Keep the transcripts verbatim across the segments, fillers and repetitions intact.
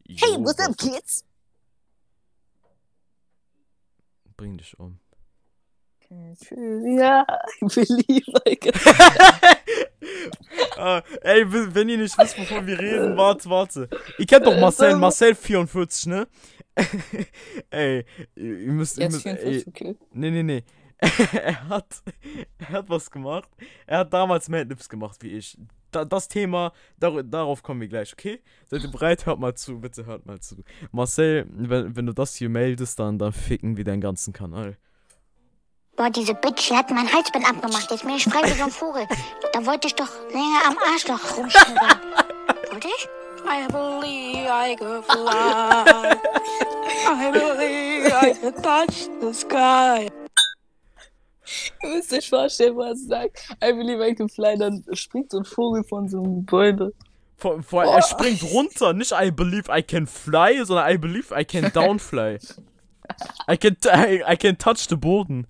Hey, Jo, what's up, was? kids? Bring dich um. Ja, I believe I can. Ah, ey, w- wenn ihr nicht wisst, wovon wir reden, warte, warte. Ihr kennt doch Marcel, Das- Marcel vierundvierzig, ne? Ey, ihr ihr müsst, ihr Jetzt müsst, vierundvierzig, ey, okay. nee, nee, nee. er hat, er hat was gemacht. Er hat damals Madlips gemacht, wie ich. Da, das Thema, dar, darauf kommen wir gleich, okay? Seid ihr bereit? Hört mal zu, bitte hört mal zu. Marcel, wenn, wenn du das hier meldest, dann, dann ficken wir deinen ganzen Kanal. Boah, diese Bitch, die hat mein Halsband abgemacht. Jetzt bin ich frei wie so ein Vogel. Da wollte ich doch länger am Arschloch rumschnuppern. Wollte ich? I believe I could fly. I believe I could touch the sky. Ihr müsst euch vorstellen, was er sagt. I believe I can fly, dann springt so ein Vogel von so einem Gebäude. Vor, vor, er springt runter, nicht I believe I can fly, sondern I believe I can downfly. I can, I, I can touch the Boden.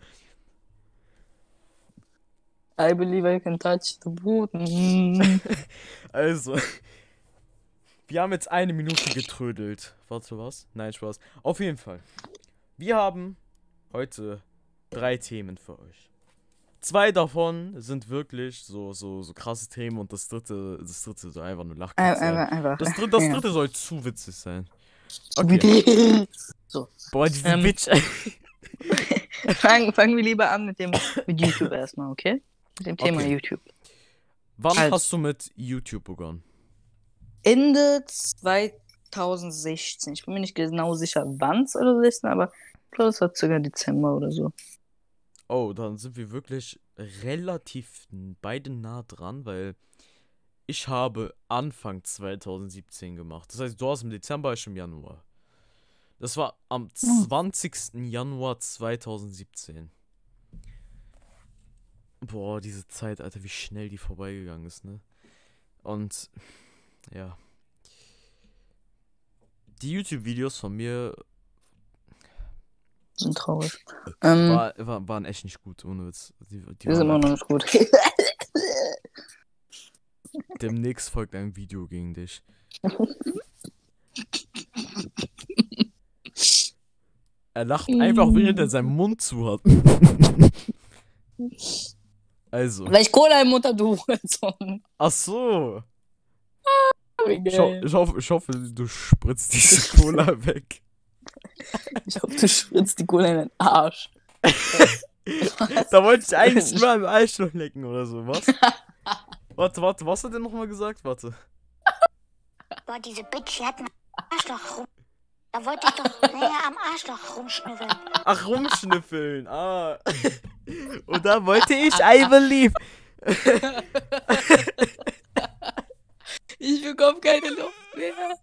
I believe I can touch the Boden. Also, wir haben jetzt eine Minute getrödelt. Warte, was? Nein, Spaß. Auf jeden Fall. Wir haben heute drei Themen für euch. Zwei davon sind wirklich so, so, so krasse Themen und das dritte, das dritte soll einfach nur Lachkick Ein- sein. Einfach, einfach. Das, dritte, das Ja. dritte soll zu witzig sein. Okay. So, Boah, diese Ähm, Bitch. fangen, fangen wir lieber an mit dem mit YouTube erstmal, okay? Mit dem Thema Okay. YouTube. Wann Also. hast du mit YouTube begonnen? Ende zweitausendsechzehn. Ich bin mir nicht genau sicher, wann es oder sechzehn, aber ich glaube, es war circa Dezember oder so. Oh, dann sind wir wirklich relativ beide nah dran, weil ich habe Anfang zweitausendsiebzehn gemacht. Das heißt, du hast im Dezember, ich im Januar. Das war am zwanzigsten Januar zweitausendsiebzehn. Boah, diese Zeit, Alter, wie schnell die vorbeigegangen ist, ne? Und, ja. Die YouTube-Videos von mir Sind traurig. Ähm, war, war, waren echt nicht gut, ohne Witz. Die, die wir sind waren immer noch nicht gut. Demnächst folgt ein Video gegen dich. Er lacht einfach, während er seinen Mund zu hat. Also. Vielleicht Cola im Mutter, du Hurensohn. Ach so. Wie Ich, ho geil. ich, hoffe, ich hoffe, du spritzt diese Cola weg. Ich hoffe, du spritzt die Cola in den Arsch. Da wollte ich eigentlich nur am Arschloch lecken oder so, was? Warte, warte, was hat er nochmal gesagt? Warte. Boah, diese Bitch, die hat mein Arschloch rum. Da wollte ich doch länger am Arschloch rumschnüffeln. Ach, rumschnüffeln. Ah. Und da wollte ich I believe. Ich bekomme keine Luft mehr.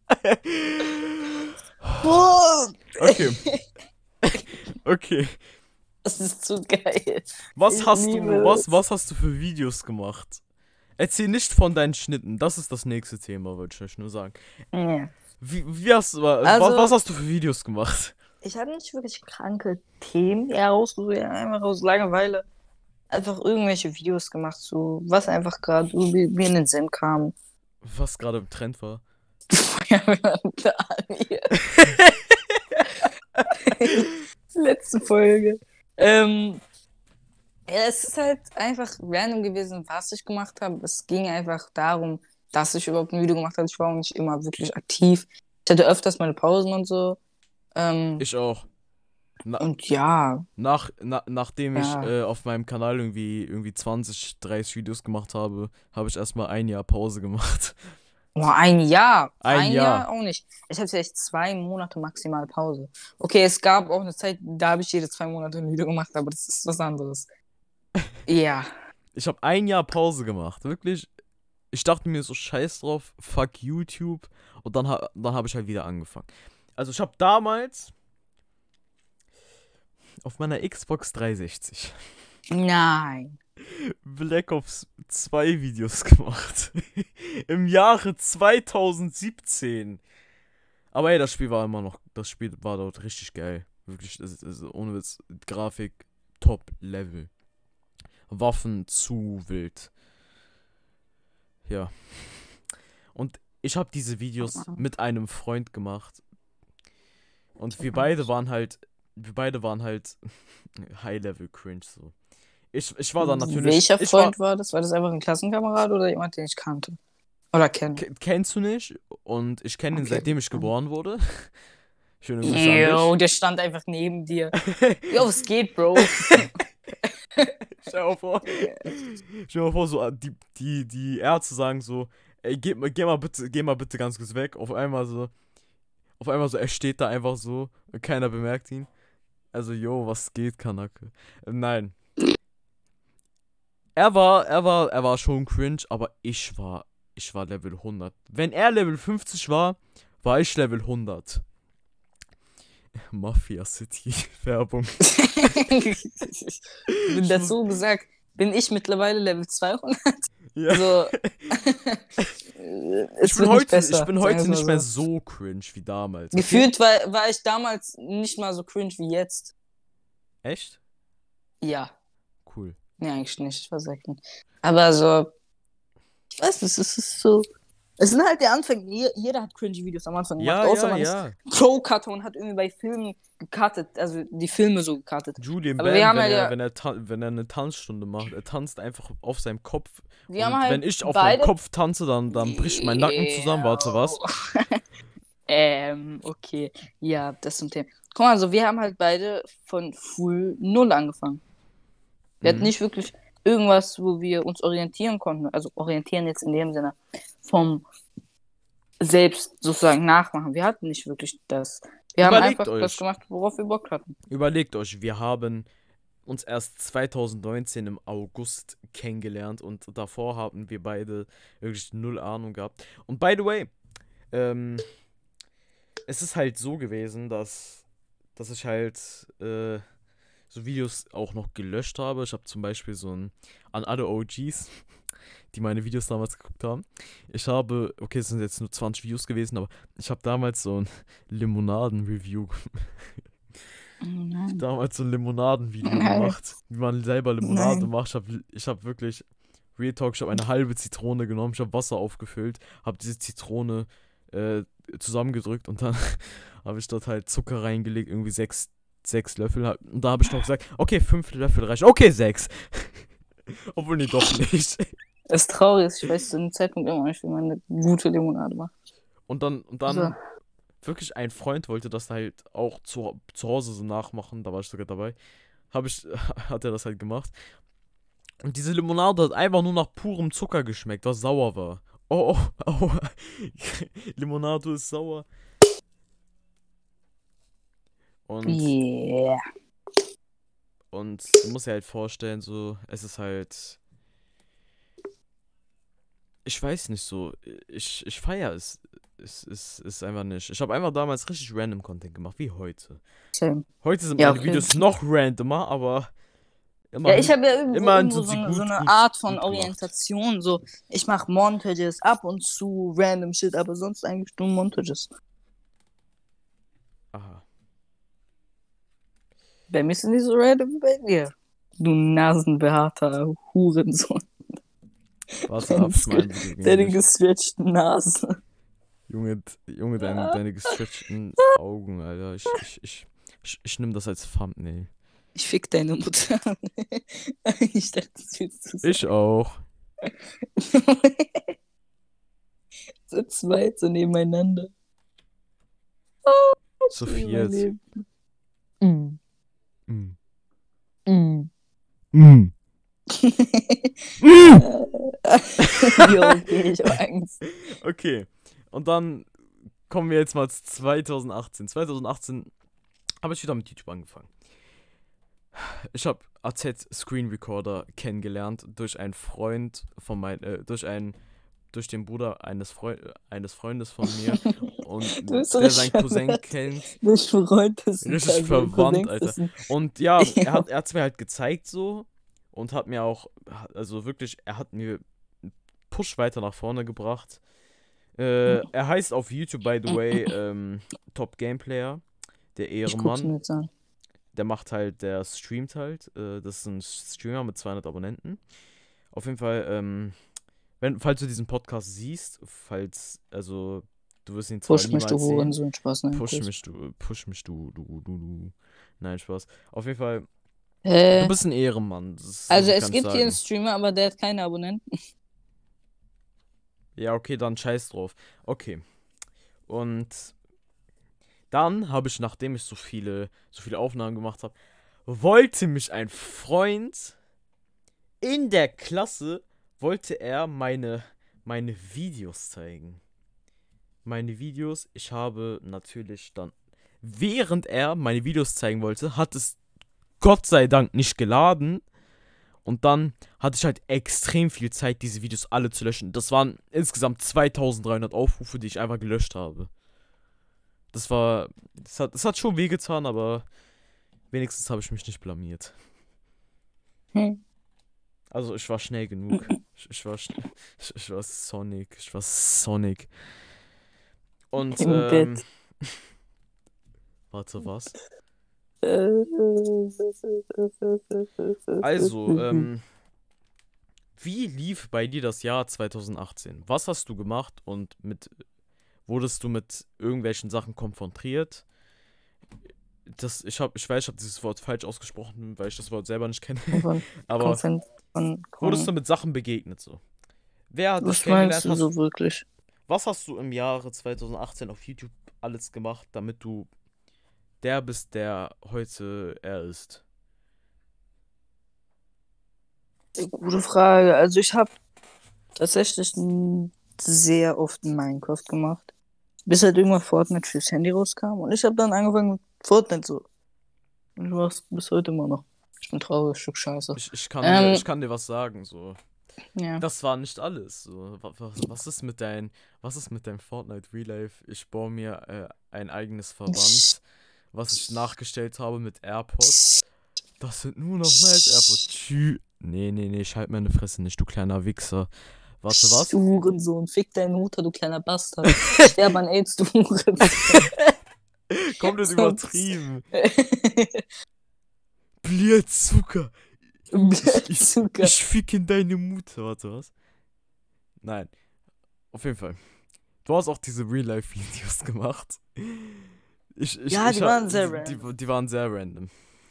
Okay. Okay. Das ist zu geil. Was Ich hast du, liebe was, es. was hast du für Videos gemacht? Erzähl nicht von deinen Schnitten. Das ist das nächste Thema, wollte ich euch nur sagen. Ja. Wie, wie hast du, Also- was, was hast du für Videos gemacht? Ich habe nicht wirklich kranke Themen herausgesucht, ja, einfach aus Langeweile. Einfach irgendwelche Videos gemacht, so was einfach gerade irgendwie mir in den Sinn kam. Was gerade im Trend war? Letzte Folge. Ähm, ja, es ist halt einfach random gewesen, was ich gemacht habe. Es ging einfach darum, dass ich überhaupt ein Video gemacht habe. Ich war auch nicht immer wirklich aktiv. Ich hatte öfters meine Pausen und so. Ähm, Ich auch. Na, und ja, nach, na, nachdem ich Ja. äh, auf meinem Kanal irgendwie, irgendwie zwanzig, dreißig Videos gemacht habe, habe ich erstmal ein Jahr Pause gemacht. oh, ein Jahr. Ein Ein Jahr. Jahr auch nicht. Ich hatte vielleicht zwei Monate maximal Pause. Okay, es gab auch eine Zeit, da habe ich jede zwei Monate ein Video gemacht, aber das ist was anderes. Ja. Ich habe ein Jahr Pause gemacht, wirklich. Ich dachte mir so, scheiß drauf, fuck YouTube. Und dann, ha dann habe ich halt wieder angefangen. Also ich habe damals auf meiner Xbox dreihundertsechzig Nein. Black Ops zwei Videos gemacht. Im Jahre zweitausendsiebzehn. Aber ey, das Spiel war immer noch, das Spiel war dort richtig geil. Wirklich, das ist, das ist, ohne Witz, Grafik, Top-Level. Waffen zu wild. Ja. Und ich habe diese Videos mit einem Freund gemacht. Und wir beide waren halt, wir beide waren halt High-Level cringe so. Ich, ich war dann natürlich. Welcher ich Freund war, war das? War das einfach ein Klassenkamerad oder jemand, den ich kannte? Oder kenne? K kennst du nicht? Und ich kenne ihn Okay. seitdem ich geboren wurde. Schöne Grüße an Yo, dich. der stand einfach neben dir. Yo, was geht, Bro? Stell dir mal vor, stell dir mal vor, so die, die, die Ärzte sagen so, ey, geh, mal- geh mal bitte, geh mal bitte ganz kurz weg. Auf einmal so, auf einmal so, er steht da einfach so und keiner bemerkt ihn. Also, yo, was geht, Kanake? Ähm, nein. Er war, er war, er war schon cringe, aber ich war, ich war Level hundert. Wenn er Level fünfzig war, war ich Level hundert. Mafia City Werbung. Wenn das so gesagt, bin ich mittlerweile Level zweihundert. Ja. Also, es ich bin wird nicht heute, besser, ich bin sagen heute wir's nicht mal mehr so. so cringe wie damals. Okay? Gefühlt war, war ich damals nicht mal so cringe wie jetzt. Echt? Ja. Cool. Nee, eigentlich nicht. Ich war selten. Aber so, ich weiß nicht, es ist so. Es sind halt der Anfang. Je- Jeder hat cringy Videos am Anfang gemacht. Ja, außer ja, man ja. ist Pro-Cutter und hat irgendwie bei Filmen gecuttet. Also die Filme so gecuttet. Julian Aber Bam, wir haben wenn, halt er, ja- wenn, er ta- wenn er eine Tanzstunde macht, er tanzt einfach auf seinem Kopf. Wir und haben halt wenn ich auf beide. meinem Kopf tanze, dann, dann bricht mein Nacken zusammen. Warte, was? ähm, okay. Ja, das zum Thema. Guck mal, also wir haben halt beide von Full Null angefangen. Wir hatten Mhm. nicht wirklich irgendwas, wo wir uns orientieren konnten. Also orientieren jetzt in dem Sinne vom selbst sozusagen nachmachen. Wir hatten nicht wirklich das. Wir haben Überlegt einfach das euch. gemacht, worauf wir Bock hatten. Überlegt euch, wir haben uns erst zwanzig neunzehn im August kennengelernt und davor haben wir beide wirklich null Ahnung gehabt. Und by the way, ähm, es ist halt so gewesen, dass, dass ich halt äh, so Videos auch noch gelöscht habe. Ich habe zum Beispiel so ein, an alle O Gs, die meine Videos damals geguckt haben. Ich habe, okay, es sind jetzt nur zwanzig Views gewesen, aber ich habe damals so ein Limonaden-Review Oh nein. damals so ein Limonaden-Video Nein. gemacht, wie man selber Limonade Nein. macht. Ich habe ich hab wirklich, Real Talk, ich habe eine halbe Zitrone genommen, ich habe Wasser aufgefüllt, habe diese Zitrone äh, zusammengedrückt und dann habe ich dort halt Zucker reingelegt, irgendwie sechs, sechs Löffel. hab- Und da habe ich noch gesagt, okay, fünf Löffel reichen. Okay, sechs. Obwohl, nee, doch nicht. Das ist traurig. Ich weiß zu dem Zeitpunkt immer nicht, wie man eine gute Limonade macht. Und dann, und dann So. wirklich ein Freund wollte das halt auch zu, zu Hause so nachmachen, da war ich sogar dabei. Habe ich, hat er das halt gemacht. Und diese Limonade hat einfach nur nach purem Zucker geschmeckt, was sauer war. Oh, oh, oh. Limonade ist sauer. Und, Yeah. und du musst dir halt vorstellen, so, es ist halt. Ich weiß nicht so, ich, ich feiere es. Es ist, ist einfach nicht. Ich habe einfach damals richtig random Content gemacht, wie heute. Same. Heute sind Ja, meine okay. Videos noch randomer, aber immer. Ja, ich habe ja irgendwo, immerhin irgendwo sind so, sie eine, gut- so eine gut- Art von gut gemacht. Orientation. So, ich mache Montages ab und zu, random Shit, aber sonst eigentlich nur Montages. Aha. Bei mir sind die so random wie bei dir. Du nasenbehaarter Hurensohn. Warte ab, ich mein Video ging Deine nicht. gestretchten Nase. Junge, d- Junge, deine, deine gestretchten Augen, Alter. Ich, ich, ich, ich, ich nehme das als Thumbnail. Ich fick deine Mutter. Ich dachte, das willst du sagen. Ich auch. So zweit, so nebeneinander. Zu viert. Mm. Mm. Mm. Mm. Jo, okay, ich hab Angst. Okay, und dann kommen wir jetzt mal zu zwanzig achtzehn. zwanzig achtzehn habe ich wieder mit YouTube angefangen. Ich habe A Z Screen Recorder kennengelernt durch einen Freund von mein, äh, durch einen, durch den Bruder eines, Freu eines Freundes von mir und Du bist so der richtig seinen Cousin verwandt. kennt. Nicht verräumt, das sind Richtig keine verwandt, Cousins, Alter. das sind- Und ja, Ja. er hat er hat's mir halt gezeigt so und hat mir auch, also wirklich, er hat mir einen Push weiter nach vorne gebracht. Äh, er heißt auf YouTube, by the way, ähm, Top Gameplayer, der Ich guck's Ehrenmann. mir jetzt an. Der macht halt, der streamt halt. Äh, das ist ein Streamer mit zweihundert Abonnenten. Auf jeden Fall, ähm, wenn, falls du diesen Podcast siehst, falls, also, du wirst ihn zwar Push mich, du niemals sehen. Hurensohn, Spaß, nein. Push Kuss. mich, du, push mich, du, du, du, du. Nein, Spaß. Auf jeden Fall, du Äh, bist ein Ehrenmann. Das also kann es ich gibt hier einen sagen. Streamer, aber der hat keine Abonnenten. Ja, okay, dann scheiß drauf. Okay. Und dann habe ich, nachdem ich so viele, so viele Aufnahmen gemacht habe, wollte mich ein Freund in der Klasse, wollte er meine, meine Videos zeigen. Meine Videos, ich habe natürlich dann, während er meine Videos zeigen wollte, hat es Gott sei Dank nicht geladen. Und dann hatte ich halt extrem viel Zeit, diese Videos alle zu löschen. Das waren insgesamt zweitausenddreihundert Aufrufe, die ich einfach gelöscht habe. Das war, das hat, das hat schon wehgetan, aber wenigstens habe ich mich nicht blamiert. Hm. Also ich war schnell genug. Ich, ich war schn- ich, ich war Sonic. Ich war Sonic. Und Im ähm, Bett. warte, was? Äh, Also, ähm, wie lief bei dir das Jahr zweitausendachtzehn? Was hast du gemacht und mit wurdest du mit irgendwelchen Sachen konfrontiert? Das, ich hab, ich weiß, ich habe dieses Wort falsch ausgesprochen, weil ich das Wort selber nicht kenne. Von, Aber von, von, wurdest du von, mit Sachen begegnet so? Wer hat dich was kennengelernt? meinst du Hast, so wirklich? was hast du im Jahre zweitausendachtzehn auf YouTube alles gemacht, damit du der bist, der heute er ist? Gute Frage. Also ich habe tatsächlich n- sehr oft Minecraft gemacht. Bis halt irgendwann Fortnite fürs Handy rauskam. Und ich habe dann angefangen mit Fortnite so. Und ich mach's bis heute immer noch. Ich bin traurig, Stück Scheiße. Ich, ich, kann Ähm, dir, ich kann dir was sagen, so. Ja. Das war nicht alles. So. Was, was ist mit dein, was ist mit deinem Fortnite Real Life? Ich baue mir äh, ein eigenes Verband, was ich nachgestellt habe mit AirPods. Das sind nur noch nice AirPods. Tschü. Nee, nee, nee, ich halt meine Fresse nicht, du kleiner Wichser. Warte, was? Du Hurensohn, fick deinen Mutter, du kleiner Bastard. Sterb an AIDS, du Hurensohn. Komplett übertrieben. Blödzucker. Blödzucker. Ich fick in deine Mutter. Warte, was? Nein. Auf jeden Fall. Du hast auch diese Real-Life-Videos gemacht. Ich, ich, Ja, ich die hab- waren sehr die, random. die, die waren sehr random.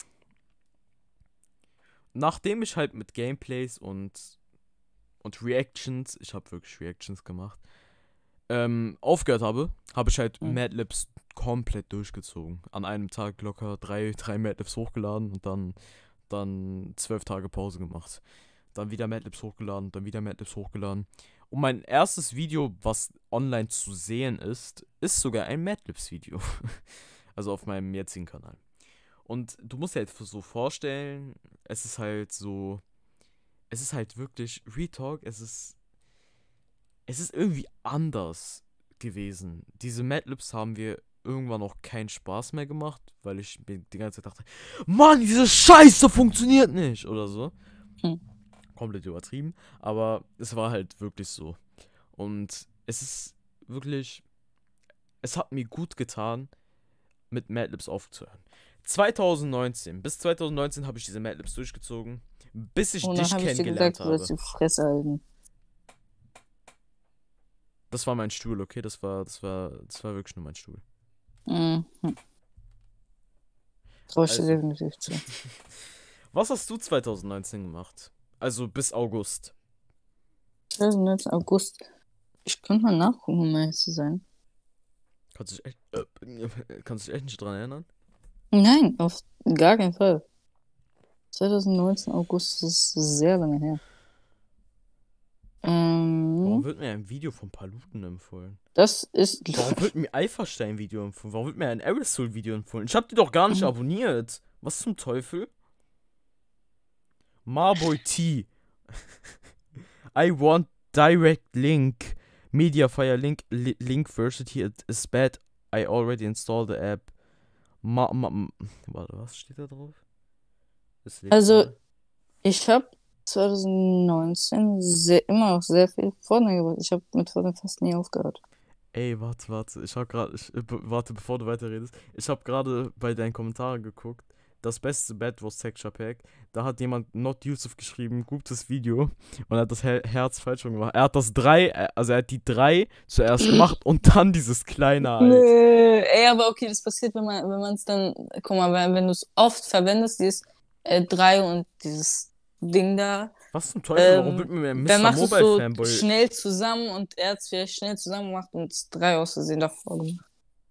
Nachdem ich halt mit Gameplays und und Reactions, ich habe wirklich Reactions gemacht, ähm, aufgehört habe, habe ich halt Mhm. Madlibs komplett durchgezogen. An einem Tag locker drei, drei Madlibs hochgeladen und dann, dann zwölf Tage Pause gemacht. Dann wieder Madlibs hochgeladen, dann wieder Madlibs hochgeladen. Und mein erstes Video, was online zu sehen ist, ist sogar ein Madlibs-Video. Also auf meinem jetzigen Kanal. Und du musst dir halt so vorstellen, es ist halt so, es ist halt wirklich, Retalk, es ist, es ist irgendwie anders gewesen. Diese Madlibs haben wir irgendwann auch keinen Spaß mehr gemacht, weil ich mir die ganze Zeit dachte, Mann, diese Scheiße funktioniert nicht oder so. Hm. Komplett übertrieben, aber es war halt wirklich so. Und es ist wirklich, es hat mir gut getan, mit Madlibs aufzuhören. zweitausendneunzehn, bis zweitausendneunzehn habe ich diese Madlibs durchgezogen, bis ich Und dann dich habe ich dir kennengelernt gesagt, du wirst habe. die Fresse halten. Das war mein Stuhl, okay? Das war, das war, das war wirklich nur mein Stuhl. Mhm. Traue ich dir Also. definitiv zu. Was hast du zweitausendneunzehn gemacht? Also bis August. zweitausendneunzehn August. Ich könnte mal nachgucken, um ehrlich zu sein. Kannst du dich echt, äh, kannst du dich echt nicht dran erinnern? Nein, auf gar keinen Fall. zweitausendneunzehn August ist sehr lange her. Warum Ähm, wird mir ein Video von Paluten empfohlen? das ist. Warum wird mir Alphastein Video empfohlen? Warum wird mir ein Aerosol Video empfohlen? Ich hab die doch gar nicht Mhm. abonniert. Was zum Teufel? Marboy T. I want direct link. Mediafire link. Li link Versity is bad. I already installed the app. Ma, ma, ma warte, was steht da drauf? Es lädt Also, gerade. ich habe zweitausendneunzehn sehr, immer noch sehr viel Fortnite gemacht. Ich habe mit Fortnite fast nie aufgehört. Ey, warte, warte. Ich hab gerade. Ich, äh, be- warte, bevor du weiterredest. Ich hab gerade bei deinen Kommentaren geguckt. das beste Bedwars Texture Pack. Da hat jemand Not Yusuf geschrieben, gutes Video. Und er hat das Her Herz falsch rum gemacht. Er hat das drei, äh, also er hat die drei zuerst gemacht und dann dieses kleine halt. Nö, ey, aber okay, das passiert, wenn man wenn man es dann, guck mal, wenn, wenn du es oft verwendest, dieses äh, drei und dieses Ding da, Was zum Teufel, warum ähm, wird mir dann Mister machst du es Mobile so Fanboy? schnell zusammen und er hat es vielleicht schnell zusammen gemacht und es drei aus Versehen davor gemacht.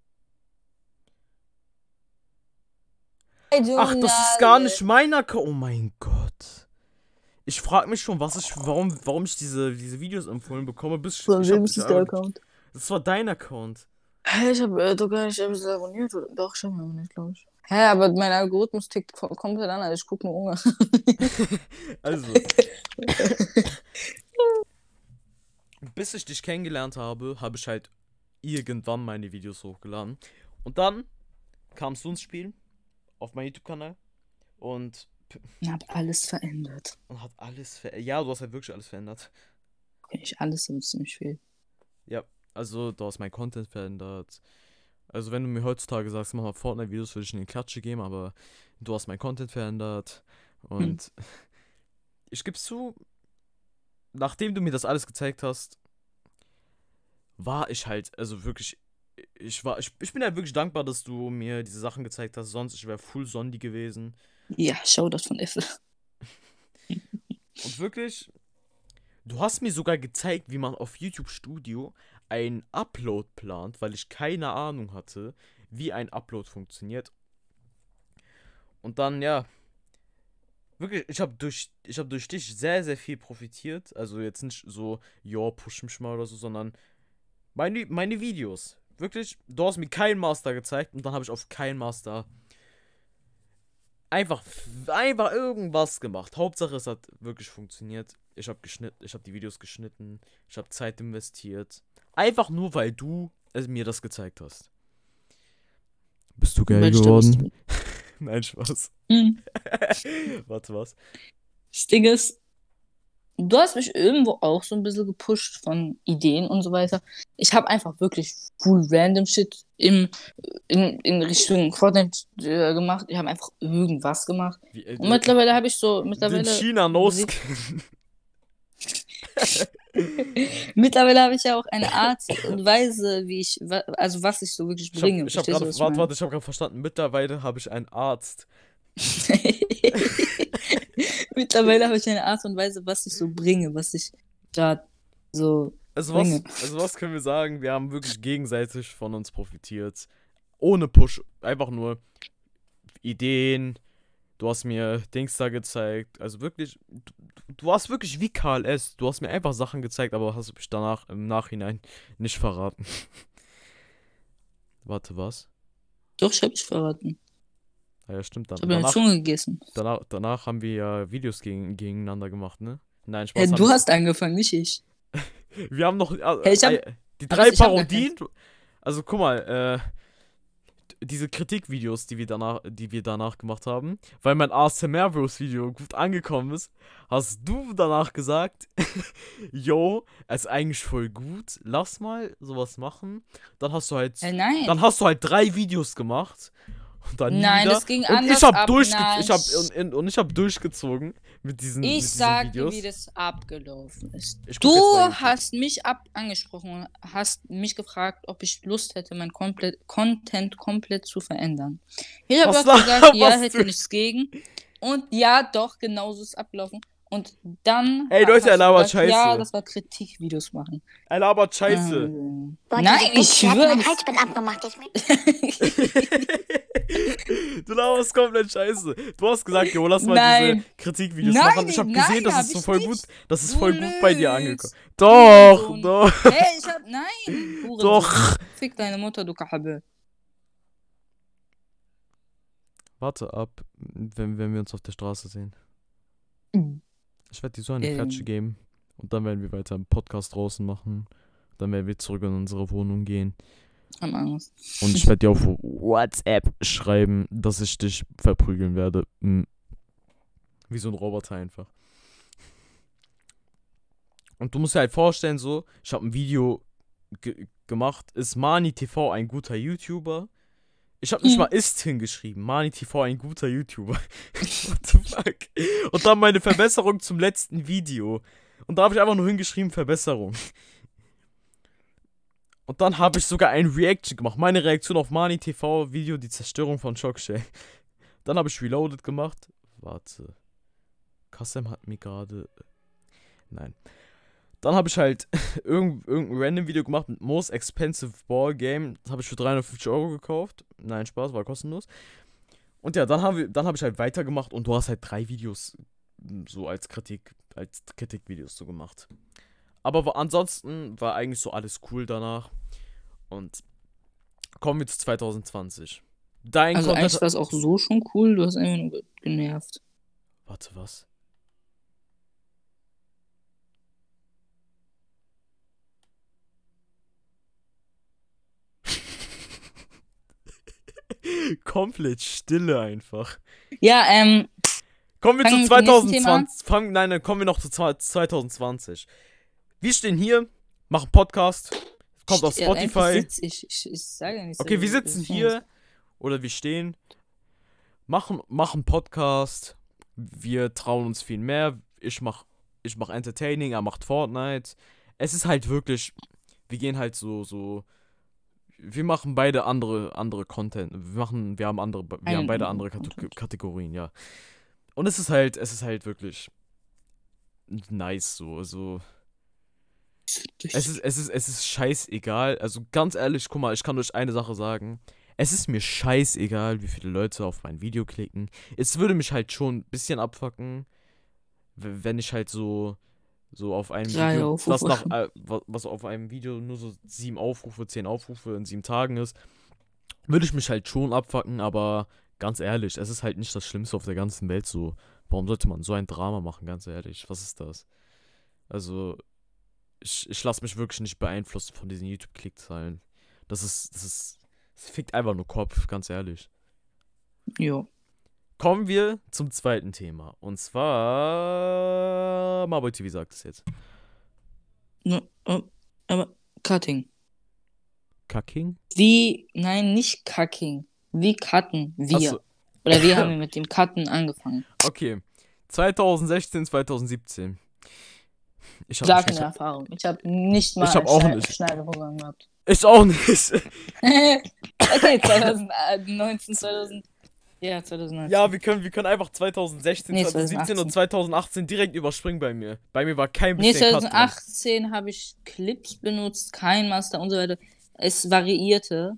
Ach, das ist gar nicht mein Account. Oh mein Gott. Ich frage mich schon, was ich, warum, warum ich diese, diese Videos empfohlen bekomme, bis ich, Von ich wem hab, ist ich, das der Account? Das war dein Account. Hä, ich hab äh, doch gar nicht ein bisschen abonniert. Oder? Doch, schon aber nicht, glaube ich. Hä, aber mein Algorithmus tickt ko- komplett anders. Ich guck nur Ungarn. Also, bis ich dich kennengelernt habe, habe ich halt irgendwann meine Videos hochgeladen. Und dann kamst du ins Spiel auf meinem YouTube-Kanal und, Ich hab alles verändert. und hat alles verändert. Ja, du hast halt wirklich alles verändert. Okay, nicht alles, aber ziemlich viel. Ja, also du hast mein Content verändert. Also wenn du mir heutzutage sagst, mach mal Fortnite-Videos, würde ich eine Klatsche geben, aber du hast mein Content verändert. Und ich gebe zu, nachdem du mir das alles gezeigt hast, war ich halt, also wirklich, ich war, ich, ich bin halt wirklich dankbar, dass du mir diese Sachen gezeigt hast, sonst ich wäre full Sondi gewesen. Ja, schau das von Effe. Und wirklich, du hast mir sogar gezeigt, wie man auf YouTube Studio einen Upload plant, weil ich keine Ahnung hatte, wie ein Upload funktioniert. Und dann, ja, wirklich, ich habe durch, ich habe durch dich sehr, sehr viel profitiert. Also jetzt nicht so, ja, push mich mal oder so, sondern meine, meine Videos. Wirklich, du hast mir keinen Master gezeigt und dann habe ich auf keinen Master einfach, einfach irgendwas gemacht. Hauptsache, es hat wirklich funktioniert. Ich habe geschnitten, ich habe die Videos geschnitten, ich habe Zeit investiert. Einfach nur, weil du es mir das gezeigt hast. Bist du geil Weil ich da geworden? was- Nein, Spaß. Hm. Warte, was? Das Ding ist, du hast mich irgendwo auch so ein bisschen gepusht von Ideen und so weiter. Ich habe einfach wirklich full random Shit im, in, in Richtung Fortnite äh, gemacht. Ich habe einfach irgendwas gemacht. Wie, äh, Und mittlerweile habe ich so, den mittlerweile, China no sieht- mittlerweile habe ich ja auch eine Art und Weise, wie ich, wa- also was ich so wirklich Ich bringe. habe hab Verstehst du, gerade, was ich warte, meine? warte, ich habe gerade verstanden. Mittlerweile habe ich einen Arzt. Mittlerweile habe ich eine Art und Weise, was ich so bringe, was ich gerade so Also was, bringe. also was können wir sagen? Wir haben wirklich gegenseitig von uns profitiert. Ohne Push. Einfach nur Ideen. Du hast mir Dings da gezeigt. Also wirklich, du, du warst wirklich wie K L S. Du hast mir einfach Sachen gezeigt, aber hast mich danach im Nachhinein nicht verraten. Warte, was? Doch, ich habe dich verraten. Ah ja, stimmt dann. Ich habe deine Danach, Zunge gegessen. danach, danach haben wir ja Videos gegen, gegeneinander gemacht, ne? Nein, Spaß. Hey, haben du wir- hast angefangen, nicht ich. Wir haben noch äh, Hey, ich hab- äh, die aber drei ich hab gar Parodien. Also guck mal, äh, diese Kritikvideos, die wir danach, die wir danach gemacht haben, weil mein A S M R Bros Video gut angekommen ist, hast du danach gesagt, yo, es ist eigentlich voll gut, lass mal sowas machen. Dann hast du halt, Äh, nein. dann hast du halt drei Videos gemacht. Und dann nie Nein, wieder. das ging und anders ich hab ab. durchge Nein, ich hab ich- und, und, und ich hab durchgezogen mit diesen, mit Ich diesen sag dir, Videos. wie das abgelaufen ist. Ich guck jetzt Du bei YouTube. hast mich ab angesprochen, hast mich gefragt, ob ich Lust hätte, mein komplett Content komplett zu verändern. Ich habe Was auch la- gesagt, ja, was hätte du- nichts gegen. Und ja, doch, genauso ist ablaufen. Und dann Ey, ha- Leute, hast du er labert gesagt, ja, Scheiße. das war Kritikvideos machen. Er labert Scheiße. Ähm, Boah, Nein, diese ich Bitch, die hat schwöre. mein Halsband abgemacht. Ich Du laberst komplett Scheiße. Du hast gesagt, jo, lass mal Nein. diese Kritikvideos Nein, machen. Ich hab nein, gesehen, das hab ist so ich voll nicht. gut. Das ist Du voll gut bei dir lügst. angekommen. Doch, Hurensohn. doch. Hey, ich hab. Nein. Hurensohn. Doch. Fick deine Mutter, du Kahabe. Warte ab, wenn, wenn wir uns auf der Straße sehen. Mhm. Ich werde dir so eine Ähm. Klatsche geben. Und dann werden wir weiter einen Podcast draußen machen. Dann werden wir zurück in unsere Wohnung gehen. Am Angst. Und ich werde dir auf WhatsApp schreiben, dass ich dich verprügeln werde. Mm. Wie so ein Roboter einfach. Und du musst dir halt vorstellen, so, ich habe ein Video ge gemacht. Ist Mani T V ein guter YouTuber? Ich habe nicht Hm. mal ist hingeschrieben. Mani T V, ein guter YouTuber. What the fuck? Und dann meine Verbesserung zum letzten Video. Und da habe ich einfach nur hingeschrieben, Verbesserung. Und dann habe ich sogar ein Reaction gemacht. Meine Reaktion auf Mani T V Video, die Zerstörung von Shockshay. Dann habe ich Reloaded gemacht. Warte. Kassem hat mir gerade... Nein. Dann habe ich halt irgend, irgendein random Video gemacht mit Most Expensive Ball Game. Das habe ich für dreihundertfünfzig Euro gekauft. Nein, Spaß, war kostenlos. Und ja, dann habe dann hab ich halt weitergemacht und du hast halt drei Videos so als Kritik, als Kritikvideos so gemacht. Aber wa- ansonsten war eigentlich so alles cool danach. Und kommen wir zu zwanzig zwanzig. Dein Also Content... eigentlich war es auch so schon cool, du hast einfach nur ge- genervt. Warte, was? Komplett Stille einfach. Ja, ähm, Kommen wir Fangen zu wir mit dem nächsten Thema an? zwanzig zwanzig. Fang, nein, dann kommen wir noch zu zwa- zwanzig zwanzig. Wir stehen hier, machen Podcast, kommt auf ja, Spotify. eigentlich sitz ich, ich, ich sage ja nicht so, Okay, wir wie sitzen das hier oder wir stehen, machen, machen Podcast. Wir trauen uns viel mehr. Ich mach, ich mach Entertaining, er macht Fortnite. Es ist halt wirklich, wir gehen halt so, so, wir machen beide andere, andere Content. Wir machen, wir haben andere, wir Einen haben beide anderen andere Kate- Content. Kategorien, ja. Und es ist halt, es ist halt wirklich nice so, also. funktioniert. Es ist, es ist, es ist scheißegal. Also ganz ehrlich, guck mal, ich kann euch eine Sache sagen. Es ist mir scheißegal, wie viele Leute auf mein Video klicken. Es würde mich halt schon ein bisschen abfucken, w- wenn ich halt so, so auf einem Drei Video, Aufrufe. was, nach, äh, wa- was auf einem Video nur so sieben Aufrufe, zehn Aufrufe in sieben Tagen ist, würde ich mich halt schon abfucken, aber ganz ehrlich, es ist halt nicht das Schlimmste auf der ganzen Welt so. Warum sollte man so ein Drama machen, ganz ehrlich? Was ist das? Also, ich, ich lasse mich wirklich nicht beeinflussen von diesen YouTube-Klickzahlen. Das ist, das ist, das fickt einfach nur Kopf, ganz ehrlich. Jo. Kommen wir zum zweiten Thema. Und zwar, Marboy T V sagt es jetzt. Ne, äh, aber Cutting. Kacking? Wie, nein, nicht Cutting. Wie cutten wir. Achso, Oder wie haben wir mit dem Cutten angefangen? okay. zwanzig sechzehn, zwanzig siebzehn. Ich hab Sag nicht, eine Erfahrung. Ich habe nicht mal Ich hab ein auch Schneid- nicht. Schneideprogramm gehabt. ich auch nicht. Okay, zwanzig neunzehn, zweitausend. Ja, zwanzig neunzehn. Ja, wir können, wir können einfach zwanzig sechzehn, Nee, zwanzig siebzehn und zwanzig achtzehn direkt überspringen bei mir. Bei mir war kein Nee, bisschen Cut drin. zwanzig achtzehn habe ich Clips benutzt, kein Master und so weiter. Es variierte.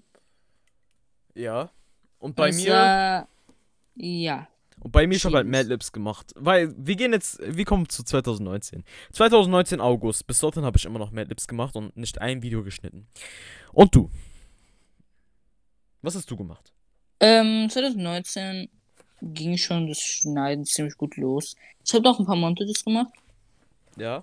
Ja. Und bei es mir, War, ja. und bei mir, ich habe halt Jeez. Madlibs gemacht. Weil, wir gehen jetzt, wir kommen zu zwanzig neunzehn. zwanzig neunzehn August. Bis dorthin habe ich immer noch Madlibs gemacht und nicht ein Video geschnitten. Und du? Was hast du gemacht? Ähm, zwanzig neunzehn ging schon das Schneiden ziemlich gut los. Ich habe noch ein paar Montages gemacht. Ja.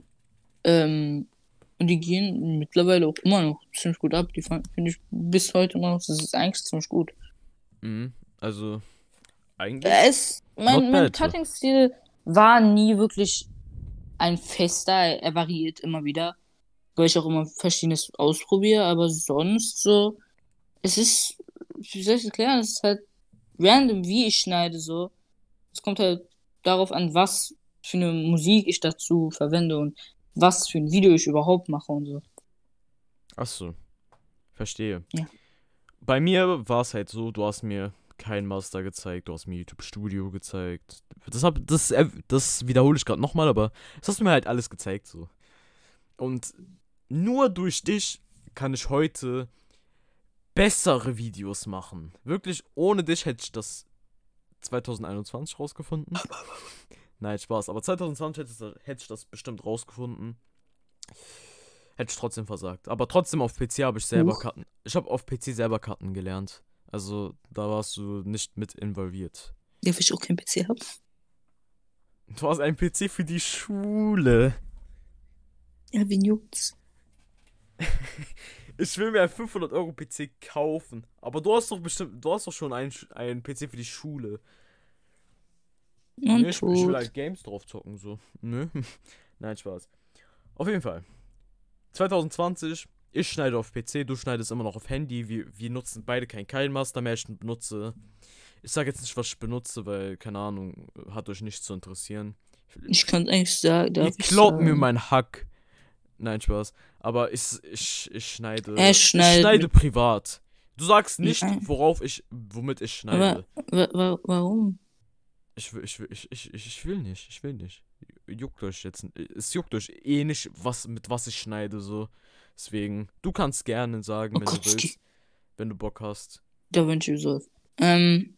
Ähm, und die gehen mittlerweile auch immer noch ziemlich gut ab. Die fand- finde ich bis heute immer noch, das ist eigentlich ziemlich gut. Mhm. Also, eigentlich. Äh, Es, mein, Not mein bad, so. Cutting-Stil war nie wirklich ein fester, er variiert immer wieder, weil ich auch immer Verschiedenes ausprobiere, aber sonst so, es ist, wie soll ich erklären, es ist halt random, wie ich schneide, so. Es kommt halt darauf an, was für eine Musik ich dazu verwende und was für ein Video ich überhaupt mache und so. Achso. Verstehe. Ja. Bei mir war es halt so, du hast mir kein Master gezeigt, du hast mir YouTube Studio gezeigt. Das, hab, das, äh, das wiederhole ich gerade nochmal, aber das hast du mir halt alles gezeigt, so. Und nur durch dich kann ich heute bessere Videos machen. Wirklich, ohne dich hätte ich das zwanzig einundzwanzig rausgefunden. Nein, Spaß. Aber zwanzig zwanzig hätte, ich- hätte ich das bestimmt rausgefunden. Hätte ich trotzdem versagt. Aber trotzdem auf P C habe ich selber Huch. Karten. Ich habe auf P C selber Karten gelernt. Also da warst du nicht mit involviert. Ja, weil ich auch kein P C habe. Du hast einen P C für die Schule. Ja, wie juckt's? Ich will mir einen fünfhundert Euro P C kaufen. Aber du hast doch bestimmt, du hast doch schon einen, Sch- einen P C für die Schule. Und Nee, ich, ich will tot. halt Games drauf zocken, so. Nö. Nein, Spaß. Auf jeden Fall. zwanzig zwanzig Ich schneide auf P C, du schneidest immer noch auf Handy. Wir, wir nutzen beide kein KineMaster mehr. Ich benutze. Ich sage jetzt nicht, was ich benutze, weil, keine Ahnung, hat euch nicht zu interessieren. Ich kann eigentlich sagen, darf Ihr ich klaut mir sagen? mein Hack. Nein, Spaß. Aber ich, ich, ich schneide. Er ich schneidet schneide mit- privat. Du sagst nicht, Nein. worauf ich, womit ich schneide. Aber wa wa warum? Ich will, ich will, ich, ich, ich ich will nicht, ich will nicht. Juckt euch jetzt, es juckt euch eh nicht, was, mit was ich schneide, so. Deswegen, du kannst gerne sagen, Oh wenn Gott, du es willst, wenn du Bock hast. Da wünsche ich so. Ähm.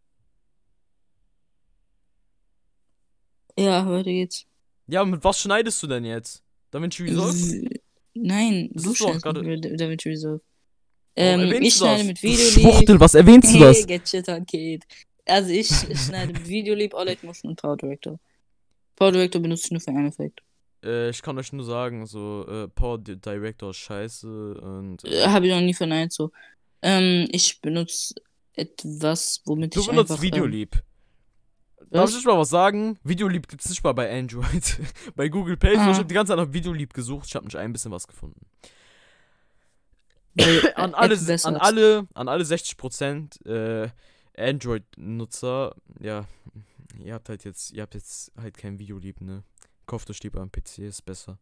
Ja, weiter geht's. Ja, mit was schneidest du denn jetzt? Da Vinci Resolve? W- Nein, Das du ist doch schneidest gerade- mit Da Vinci Resolve. Warum Ähm, erwähnst ich du das? schneide mit Du Videolieb. Schwuchtel, was erwähnst du das? Hey, Gadget-Paket. Also ich, ich schneide mit Videolieb, OLED Motion und Power Director. Power Director benutze ich nur für einen Effekt. Äh, ich kann euch nur sagen, so, äh, Power Di- Director ist scheiße und. Äh, Äh, Habe ich noch nie verneint so. Ähm, ich benutze etwas, womit du ich benutzt einfach... Videolieb. Ähm, Darf was? ich nicht mal was sagen? Videolieb gibt's nicht mal bei Android. Bei Google Play Store. Ah. Ich habe die ganze Zeit nach Videolieb gesucht. Ich habe nicht ein bisschen was gefunden. Weil, an äh, alle, Apple besser an ist. alle, an alle sechzig Prozent äh, Android-Nutzer, ja, ihr habt halt jetzt, ihr habt jetzt halt kein Videolieb, ne? Kauft euch lieber am P C, ist besser.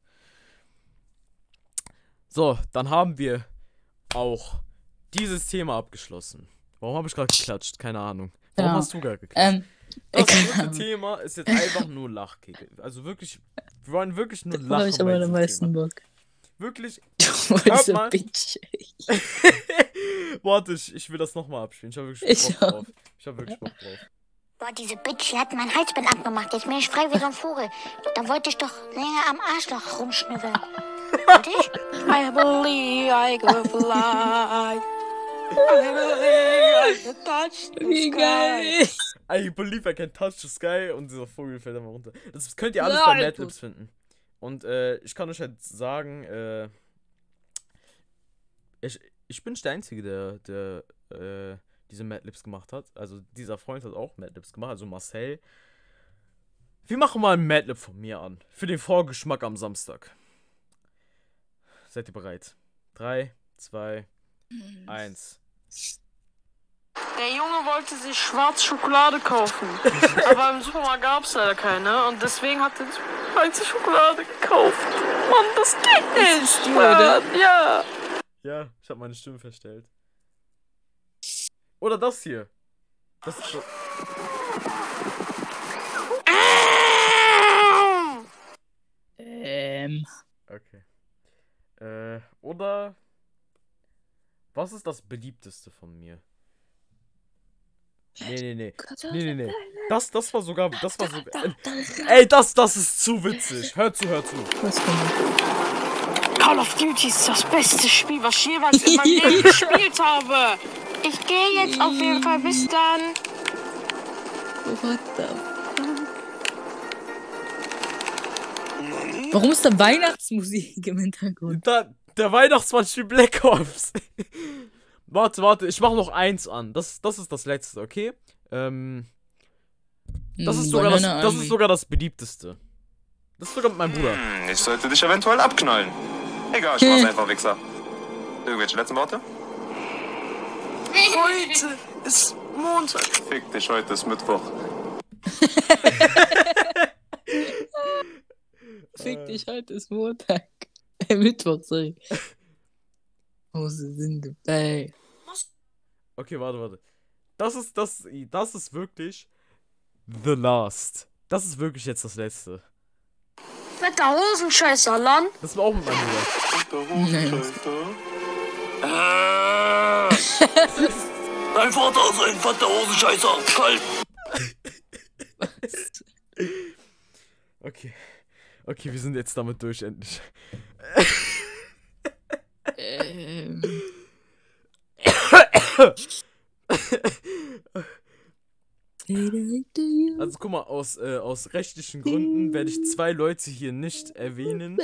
So, dann haben wir auch dieses Thema abgeschlossen. Warum habe ich gerade geklatscht? Keine Ahnung. Warum Ja. hast du gerade geklatscht? Ähm, Das keine dritte Ahnung. Thema ist jetzt einfach nur Lachkicke. Also wirklich, wir wollen wirklich nur Da lachen. habe ich bei aber am diesem meisten Thema. Bock. Wirklich. Du Hört mal. Bitch. Warte, ich, ich will das nochmal abspielen. Ich habe wirklich Ich Bock auch. drauf. Ich habe wirklich Bock drauf. Boah, diese Bitch, die hat mein Halsband abgemacht. Jetzt bin ich frei wie so ein Vogel. Da wollte ich doch länger am Arschloch rumschnüffeln. Und ich? I believe I could fly. I believe I could touch the Wie sky. geil. I believe I can touch the sky und dieser Vogel fällt einmal runter. Das könnt ihr alles Nein, bei Madlibs finden. Und äh, ich kann euch halt sagen, äh, ich, ich bin nicht der Einzige, der, der äh, diese Madlibs gemacht hat. Also dieser Freund hat auch Madlibs gemacht, also Marcel. Wir machen mal ein Madlib von mir an. Für den Vorgeschmack am Samstag. Seid ihr bereit? drei, zwei, eins. Der Junge wollte sich schwarze Schokolade kaufen. Aber im Supermarkt gab es leider keine. Und deswegen hat er sich weiße Schokolade gekauft. Mann, das geht nicht. du, oder? Mann, ja. Ja, ich habe meine Stimme verstellt. Oder das hier. Das ist so. Ähm, Okay. Äh, oder. Was ist das beliebteste von mir? Nee, nee, nee. Nee, nee, nee. Das, das war sogar. Das war sogar. Ey, das, das ist zu witzig. Hör zu, hör zu. was kommt? Call of Duty ist das beste Spiel, was ich jemals in meinem Leben gespielt habe. Ich gehe jetzt auf jeden Fall. Bis dann. What the fuck? Warum ist da Weihnachtsmusik im Hintergrund? Da, der Weihnachtsmann spielt Black Ops. Warte, warte, ich mach noch eins an. Das, das ist das letzte, okay? Ähm. Das ist, Hm, sogar das, Banana das Army. ist sogar das beliebteste. Das ist sogar mit meinem Bruder. Hm, ich sollte dich eventuell abknallen. Egal, ich mach's einfach, Wichser. Irgendwelche letzten Worte? Heute ist Montag. Fick dich, heute ist Mittwoch. Fick dich, heute ist Montag. Äh, Mittwoch, sorry. Hose sind dabei. Okay, warte, warte. Das ist, das, das ist wirklich The Last. Das ist wirklich jetzt das letzte. Fetter Hosenscheißer, Lan. Das war auch mit meinem Bruder. Dein Vater ist ein fetter Hosenscheißer. Kalt. Okay. Okay, wir sind jetzt damit durch, endlich. Ähm, Also guck mal, aus, äh, aus rechtlichen Gründen werde ich zwei Leute hier nicht erwähnen.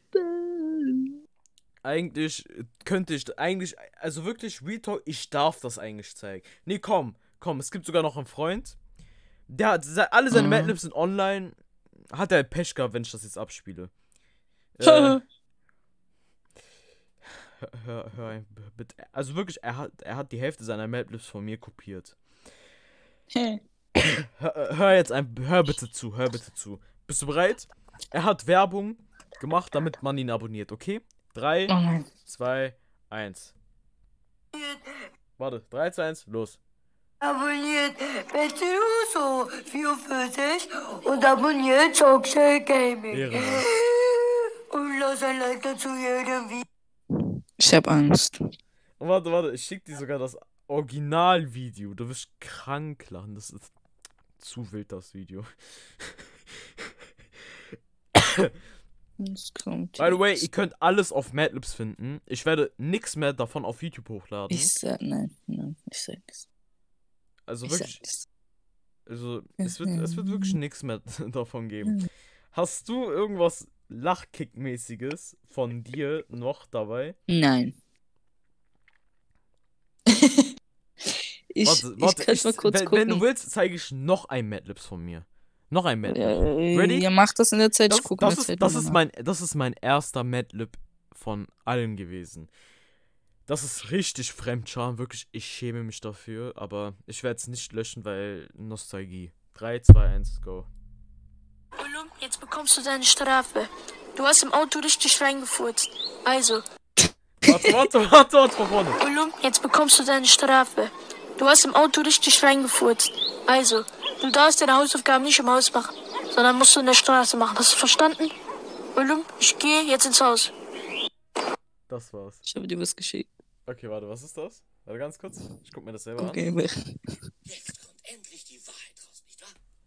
Eigentlich könnte ich, eigentlich, also wirklich, Real Talk, ich darf das eigentlich zeigen. Nee, komm, komm, es gibt sogar noch einen Freund. Der hat, se- alle seine Mhm. Madlibs sind online. Hat er Pech gehabt, wenn ich das jetzt abspiele. Äh, hör, hör, hör ein- bitte. Also wirklich, er hat, er hat die Hälfte seiner Madlibs von mir kopiert. Hör, hör jetzt ein, hör bitte zu, hör bitte zu. Bist du bereit? Er hat Werbung gemacht, damit man ihn abonniert, okay? drei, Oh nein. zwei, eins. Warte, drei, zwei, eins, los. Abonniert Betty Uso vierundvierzig und abonniert Chokshay Gaming. Ehrenmann. Und lass ein Like dazu jedem Video. Ich hab Angst. Und warte, warte, ich schick dir sogar das Originalvideo. Du wirst krank lachen. Das ist zu wild, das Video. Das kommt By the way, jetzt. ihr könnt alles auf Madlibs finden. Ich werde nichts mehr davon auf YouTube hochladen. Ich sag, nein, nein, ich sag nichts. Also Ich wirklich, sag nichts. also es wird, es wird wirklich nichts mehr davon geben. Hast du irgendwas Lachkick-mäßiges von dir noch dabei? Nein. ich Warte, ich warte, kann ich, mal kurz wenn, gucken. wenn du willst, zeige ich noch ein Madlibs von mir. Noch ein Madlib. Ja, Ready? ja, mach das in der Zeit. Das, Ich gucke das, in der ist, Zeit. das, mal ist nach. mein, das ist mein erster Madlib von allen gewesen. Das ist richtig Fremdscham, wirklich, ich schäme mich dafür, aber ich werde es nicht löschen, weil Nostalgie. drei, zwei, eins, go. Olum, jetzt bekommst du deine Strafe. Du hast im Auto richtig reingefurzt. Also, Warte, warte, warte, warte, von vorne. Olum, jetzt bekommst du deine Strafe. Du hast im Auto richtig reingefurzt. Also, du darfst deine Hausaufgaben nicht im Haus machen, sondern musst du in der Straße machen. Hast du verstanden? Olum, ich gehe jetzt ins Haus. Das war's. Ich habe dir was geschickt. Okay, warte, was ist das? Warte ganz kurz, ich guck mir das selber Okay, an. mach. Jetzt kommt endlich die Wahrheit raus, nicht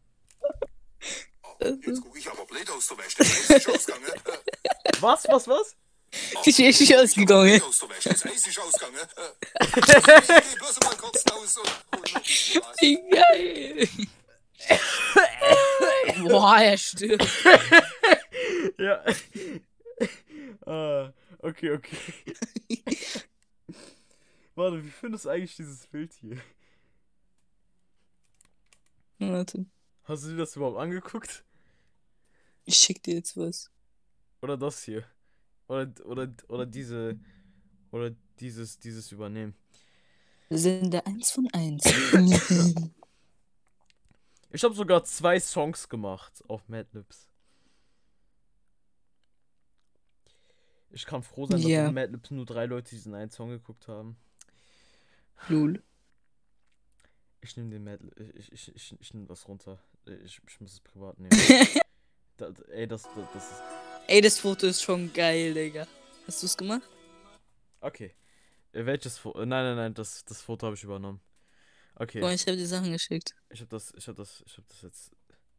wahr? Jetzt guck ich aber blöd aus der Wäsche. Das Eis ist ausgegangen. Was, was, was? Ich bin richtig ausgegangen. Blöd aus der Wäsche. Das Eis ist ausgegangen. Ich geh bloß mal kurz raus und... und Wie geil. Boah, er stirbt. Ja. ah, okay, okay. Warte, wie findest du eigentlich dieses Bild hier? Warte, Hast du dir das überhaupt angeguckt? ich schick dir jetzt was. Oder das hier? Oder, oder, oder diese, oder dieses, dieses übernehmen? Sender eins von eins. Ich habe sogar zwei Songs gemacht auf Madlibs. Ich kann froh sein, dass Ja. auf Madlibs nur drei Leute diesen einen Song geguckt haben. Lul. Ich nehme den Madlib, ich, ich, ich, ich nehme das runter. Ich, ich muss es privat nehmen. da, ey, das, das, das ist... Ey, das Foto ist schon geil, Digga. Hast du es gemacht? Okay. Äh, Welches Foto? Nein, nein, nein, das, das Foto habe ich übernommen. Okay. Boah, ich habe dir Sachen geschickt. Ich habe das, ich habe das, ich habe das jetzt...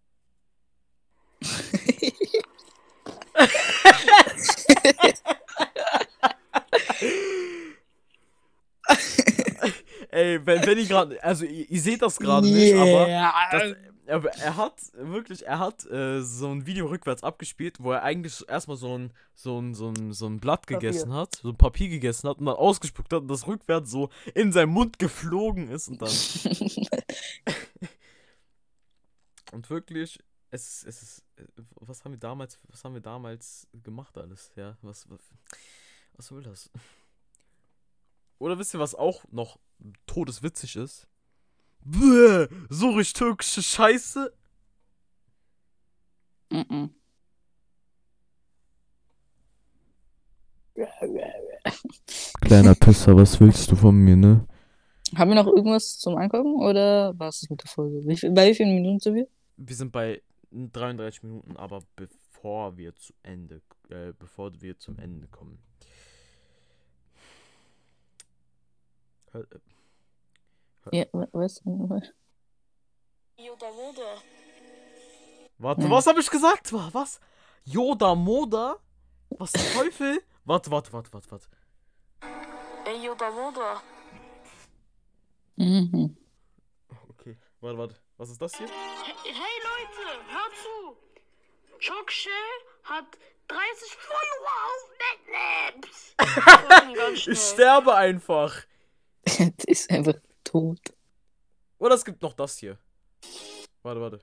Ey, wenn, wenn ich gerade, also ihr, ihr seht das gerade nicht, aber das, aber er hat wirklich, er hat äh, so ein Video rückwärts abgespielt, wo er eigentlich erstmal so ein, so ein, so ein, so ein Blatt gegessen hat, so ein Papier gegessen hat und dann ausgespuckt hat und das rückwärts so in seinen Mund geflogen ist und dann. Und wirklich, es ist, es ist, was haben wir damals, was haben wir damals gemacht alles, ja, was, was, was soll das? Oder wisst ihr, was auch noch todeswitzig ist? Bäh, so richtig türkische Scheiße. Mhm. Kleiner Pisser, was willst du von mir, ne? Haben wir noch irgendwas zum Angucken oder war es das mit der Folge? Wie viel, bei wie vielen Minuten sind wir? Wir sind bei dreiunddreißig Minuten, aber bevor wir zu Ende, äh, bevor wir zum Ende kommen. Hör, äh, Ja, wa- was? Yoda Woda. Warte, Hm. was habe ich gesagt? Wa- Was? Yoda Moda? Was zum Teufel? Warte, warte, warte, warte, warte. Ey, Yoda Woda. Mhm. Okay, warte, warte. Was ist das hier? Hey Leute, hört zu! Chokshay hat dreißig Follower auf Madlibs! Ich sterbe einfach. Der ist einfach tot. Oder es gibt noch das hier. Warte, warte.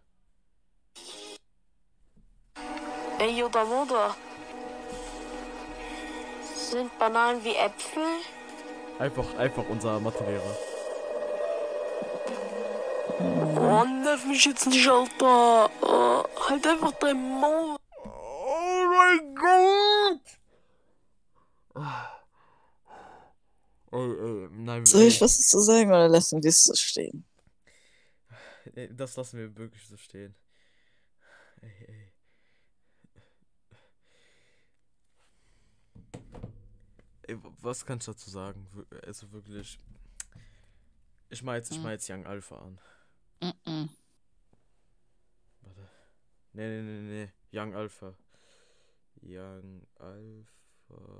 Ey, Yoda Woda. Sind Bananen wie Äpfel? Einfach, einfach unser Mathelehrer. Oh, nerv mich jetzt nicht, Alter. Uh, halt einfach dein Maul. Oh mein Gott! Ey, ey, nein, Soll ich ey, was dazu sagen oder lassen wir es so stehen? ey, das lassen wir wirklich so stehen. Ey, ey. Ey, was kannst du dazu sagen? Wir- Also wirklich. Ich mach jetzt, ich mach jetzt Young Alpha an. Mm-mm. Warte. Nee, nee, nee, nee. Young Alpha. Young Alpha.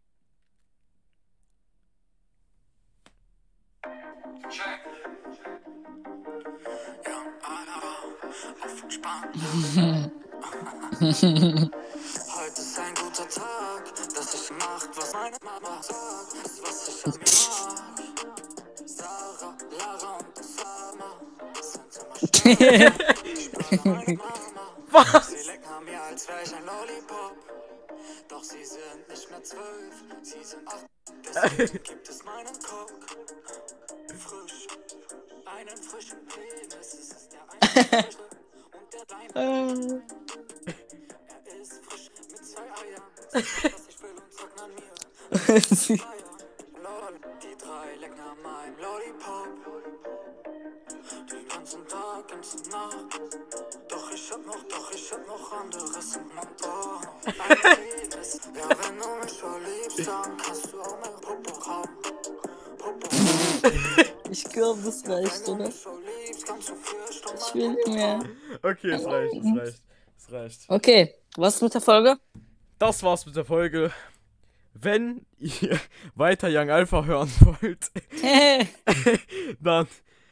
Heute ist ein guter Tag, dass ich macht, was meine Mama sagt. Das, was ich an mir mag. Sarah, Lara und Osama sind immer stark. Ich plane meine Mama. Was? Sie lecken mir, als wär ich ein Lollipop. Doch sie sind nicht mehr zwölf, sie sind acht. Deswegen gibt es meinen Coke. Frisch, einen frischen Penis. Es ist der einzige und der deine. Er ist frisch mit zwei Eiern. Sag, was ich will und sag an mir. Lol, die drei lecken an meinem Lollipop. Den ganzen Tag, ganze Nacht. Doch ich hab noch, doch ich hab noch anderes im Motor. Ein Penis. Ja, wenn du mich schon liebst, dann kannst du auch mein Popo haben. Popo. Ich glaube, das reicht, Wenn du oder? mich schon liebst, kannst du vier Stunden Ich will nicht mehr. Okay, es reicht, es reicht. Es reicht. Okay, was mit der Folge? Das war's mit der Folge. Wenn ihr weiter Young Alpha hören wollt, dann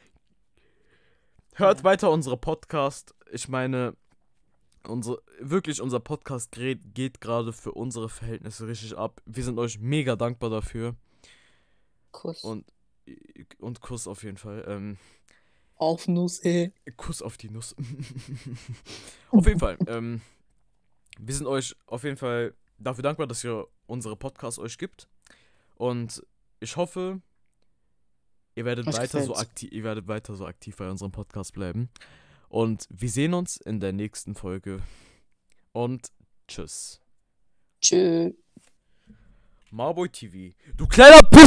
hört weiter unsere Podcast. Ich meine, unsere, wirklich unser Podcast geht, geht gerade für unsere Verhältnisse richtig ab. Wir sind euch mega dankbar dafür. Kuss. Und, und Kuss auf jeden Fall. Ähm, Auf Nuss, hey. Kuss auf die Nuss. Auf jeden Fall. Ähm, wir sind euch auf jeden Fall dafür dankbar, dass ihr unsere Podcasts euch gibt. Und ich hoffe, ihr werdet Euch weiter so gefällt's. aktiv, ihr werdet weiter so aktiv bei unserem Podcast bleiben. Und wir sehen uns in der nächsten Folge. Und tschüss. Tschüss. Marboy T V. Du kleiner P